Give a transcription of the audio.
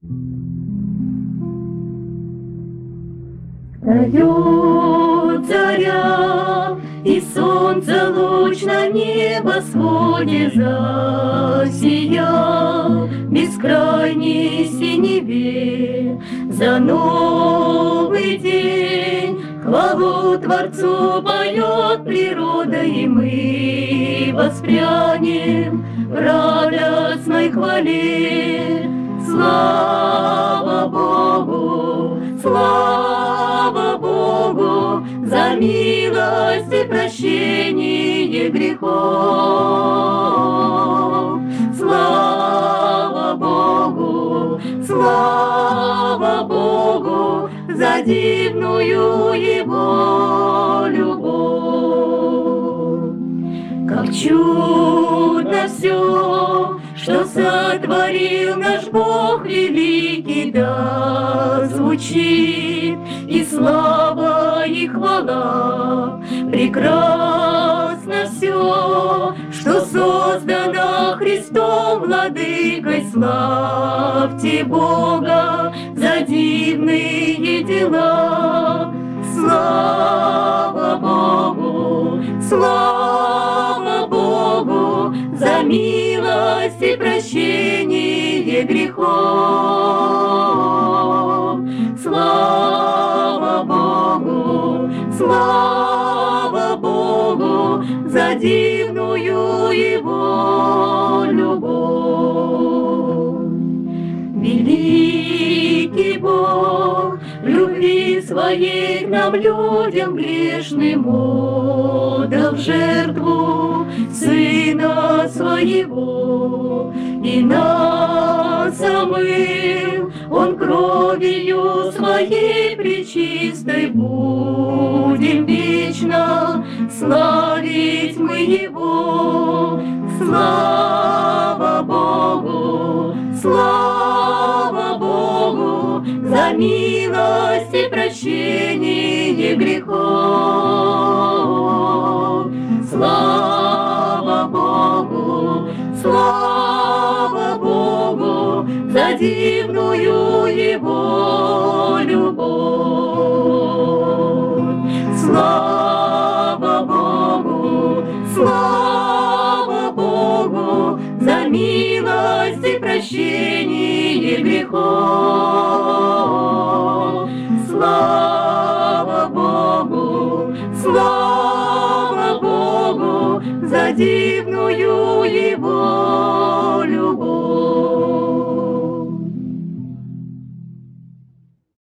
Встает заря, и солнце луч на небосводе засиял. Бескрайней синеве за новый день хвалу Творцу поет природа, и мы воспрянем в радостной хвале. Слава Богу, слава Богу, за милость и прощение грехов. Слава Богу, за дивную Его любовь. Как чудно все, что сотворил наш Бог великий, да звучит и слава, и хвала. Прекрасно все, что создано Христом Владыкой. Славьте Бога за дивные дела. Слава Богу, слава Богу, за милость и прощение грехов. Слава Богу, за дивную Его любовь. Великий Бог, любви своей к нам, людям грешным, отдал в жертву Сына Своего, и нас омыл Он кровью Своей пречистой. Будем вечно славить мы Его. Слава Богу, слава Богу, за милость и прощение грехов. Слава Богу, за дивную Его любовь. Слава Богу, за милость и прощение грехов. Слава Богу, за дивную